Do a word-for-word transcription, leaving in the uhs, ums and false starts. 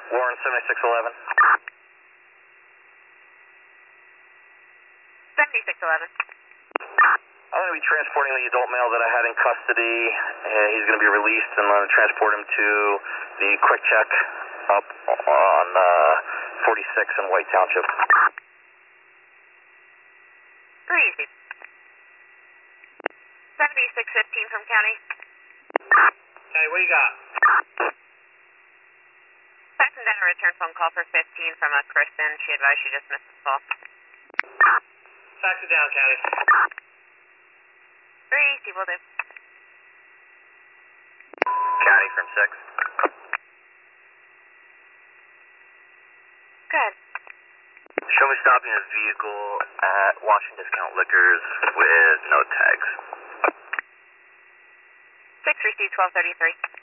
Warren seventy-six eleven. seventy-six eleven. I'm going to be transporting the adult male that I had in custody. Uh, he's going to be released, and I'm going to transport him to the Quick Check up on uh, forty-six in White Township. Very easy. seventy-six fifteen from County. Hey, what you got? Faxing down a return phone call for fifteen from a Kristen. She advised she just missed the call. Fax it down, County. Very easy, will do. County from six. Good. Show me stopping his vehicle at Washington Discount Liquors with no tags. six received twelve thirty-three.